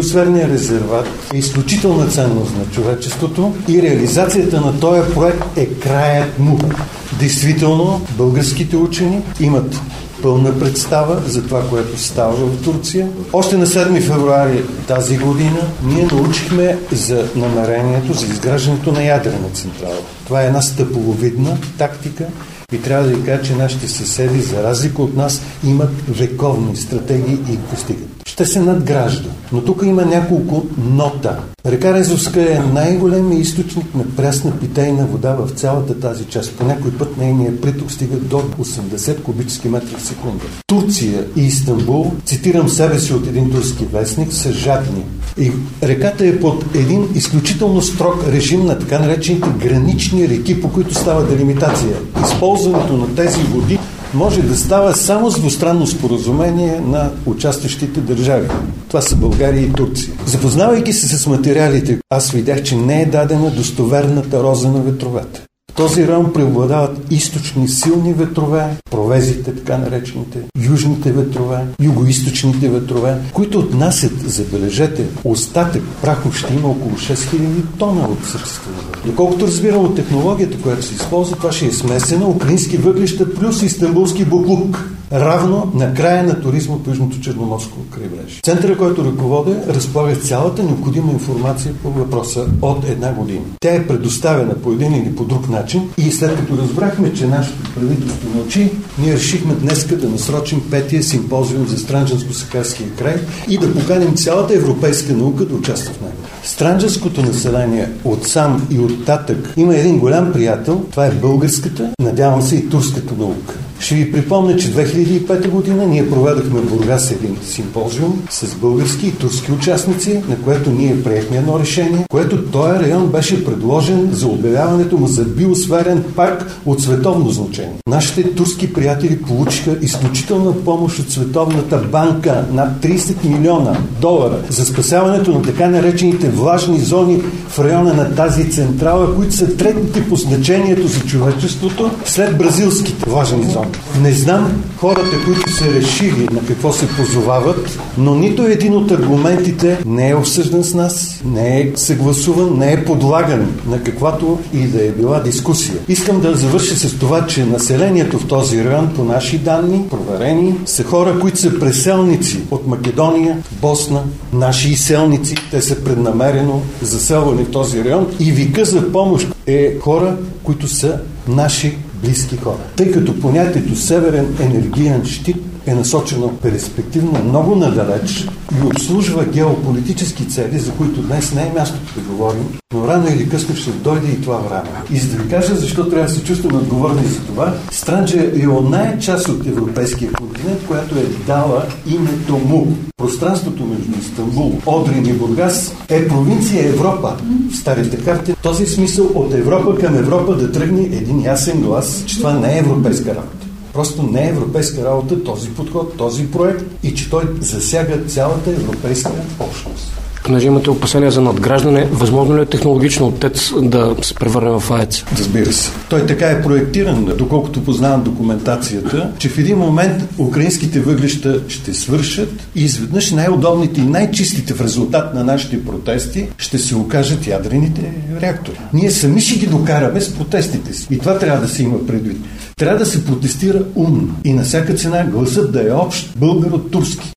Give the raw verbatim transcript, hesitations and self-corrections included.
биосферният резерват е изключителна ценност на човечеството и реализацията на този проект е краят му. Действително, българските учени имат пълна представа за това, което става в Турция. Още на седми февруари тази година ние научихме за намерението за изграждането на ядрена централа. Това е една стъпаловидна тактика и трябва да ви кажа, че нашите съседи, за разлика от нас, имат вековни стратегии и постигат. Ще се надгражда, но тук има няколко нота. Река Резовска е най-големият източник на прясна питейна вода в цялата тази част. По някой път нейният приток стига до осемдесет кубически метра в секунда. Турция и Истанбул, цитирам себе си от един турски вестник, са жадни. И реката е под един изключително строг режим на така наречените гранични реки, по които става делимитация. Използването на тези води може да става само с двустранно споразумение на участващите държави. Това са България и Турция. Запознавайки се с материалите, аз видях, че не е дадена достоверната роза на ветровете. В този район преобладават източни силни ветрове, провезите, така наречените, южните ветрове, югоизточните ветрове, които отнасят, забележете, остатък прахов ще има около шест хиляди тона от съществуването. Доколкото разбирам от технологията, която се използва, това ще е смесена украински въглища плюс истанбулски буклук, равно на края на туризма по Южното Черноморско крайбрежие. Центъра, който ръководя, разполага цялата необходима информация по въпроса от една година. Тя е предоставена по един или по друг начин и след като разбрахме, че нашето правителство мълчи, ние решихме днеска да насрочим петия симпозиум за Странджанско-Сакарския край и да поканим цялата европейска наука да участва в него. Странджанското население от сам и от татък има един голям приятел, това е българската, надявам се и турската наука. Ще ви припомня, че две хиляди и пета година ние проведохме в Бургас един симпозиум с български и турски участници, на което ние приехме едно решение, което този район беше предложен за обявяването му за биосферен парк от световно значение. Нашите турски приятели получиха изключителна помощ от Световната банка над трийсет милиона долара за спасяването на така наречените влажни зони в района на тази централа, които са третите по значението за човечеството след бразилските влажни зони. Не знам хората, които са решили на какво се позовават, но нито един от аргументите не е обсъждан с нас, не е съгласуван, не е подлаган на каквато и да е била дискусия. Искам да завърша с това, че населението в този район, по наши данни, проверени, са хора, които са преселници от Македония, Босна, наши изселници. Те са преднамерено заселвани в този район и вика за помощ е хора, които са наши близки хора. Тъй като понятието Северен енергиен щит е насочено перспективно много надалеч и обслужва геополитически цели, за които днес не е мястото да говорим, но рано или късно ще дойде и това време. И за да ви кажа защо трябва да се чувстваме отговорни за това, Странджа е оная част от европейския континент, която е дала името му. Пространството между Истанбул, Одрин и Бургас е провинция Европа в старите карти. В този смисъл от Европа към Европа да тръгне един ясен глас, че това не е европейска работа. Просто не е европейска работа този подход, този проект и че той засяга цялата европейска общност. Понеже имате опасения за надграждане, възможно ли е технологично от ТЕЦ да се превърне в АЕЦ? Разбира се. Той така е проектиран, доколкото познавам документацията, че в един момент украинските въглища ще свършат и изведнъж най-удобните и най-чистите в резултат на нашите протести ще се окажат ядрените реактори. Ние сами ще ги докараме с протестите си. И това трябва да се има предвид. Трябва да се протестира умно и на всяка цена гласът да е общ българо-турски.